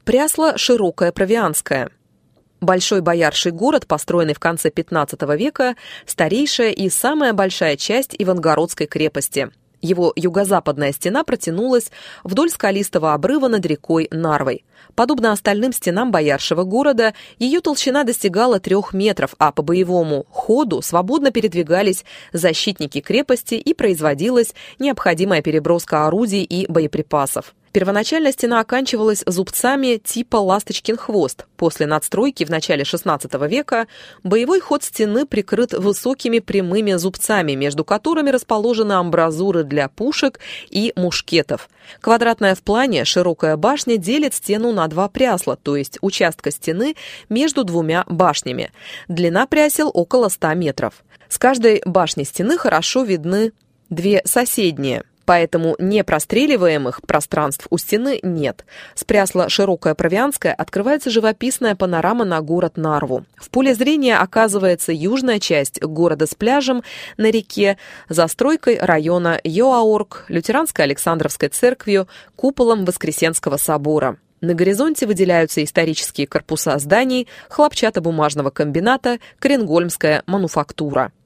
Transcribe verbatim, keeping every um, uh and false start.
Прясло Широкое Провианское. Большой боярший город, построенный в конце пятнадцатого века, старейшая и самая большая часть Ивангородской крепости. Его юго-западная стена протянулась вдоль скалистого обрыва над рекой Нарвой. Подобно остальным стенам бояршего города, ее толщина достигала трех метров, а по боевому ходу свободно передвигались защитники крепости и производилась необходимая переброска орудий и боеприпасов. Первоначально стена оканчивалась зубцами типа «ласточкин хвост». После надстройки в начале шестнадцатого века боевой ход стены прикрыт высокими прямыми зубцами, между которыми расположены амбразуры для пушек и мушкетов. Квадратная в плане широкая башня делит стену на два прясла, то есть участка стены между двумя башнями. Длина прясел около ста метров. С каждой башни стены хорошо видны две соседние, поэтому непростреливаемых пространств у стены нет. С прясла Широкое Провианское открывается живописная панорама на город Нарву. В поле зрения оказывается южная часть города с пляжем на реке, застройкой района Йоаорг, лютеранской Александровской церковью, куполом Воскресенского собора. На горизонте выделяются исторические корпуса зданий, хлопчатобумажного комбината, Коренгольмская мануфактура.